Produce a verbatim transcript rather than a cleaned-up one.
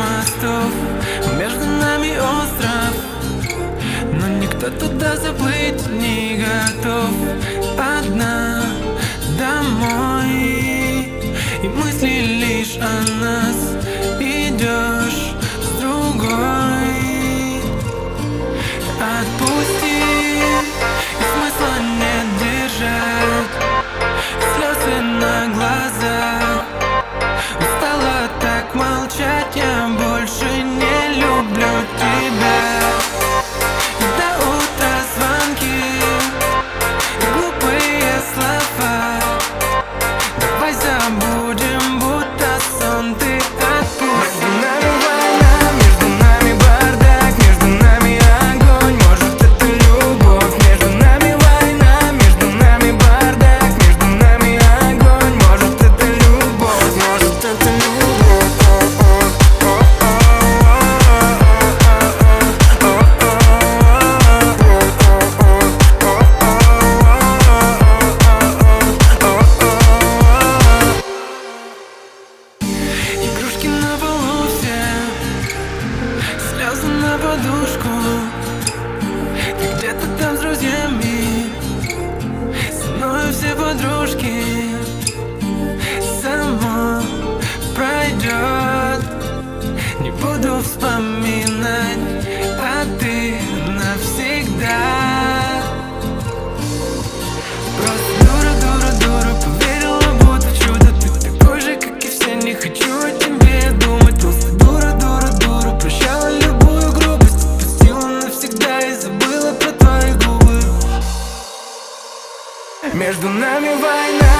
мостов, между нами остров, но никто туда заплыть не готов. Одна домой, и мысли лишь о нас. Идешь с другой, отпусти, и смысла нет держать слезы на глазах. Устала так молчать, я больше не люблю тебя. До утра звонки и глупые слова. Давай забудем, будто сон, ты отпусти. Между нами война, между нами бардак, между нами огонь, может это любовь. Между нами война, между нами бардак, между нами огонь, может это любовь, может это любовь. Игрушки на полу все, слезы на подушку. Ты где-то там с друзьями, со мной все подружки. Само пройдет, не буду вспоминать, а ты навсегда. Просто дура, дура, дура, поверила, будто в чудо. Ты такой же, как и все, не хочу о тебе думать. Просто дура, дура, дура, прощала любую грубость, отпустила навсегда и забыла про твои губы. Между нами война.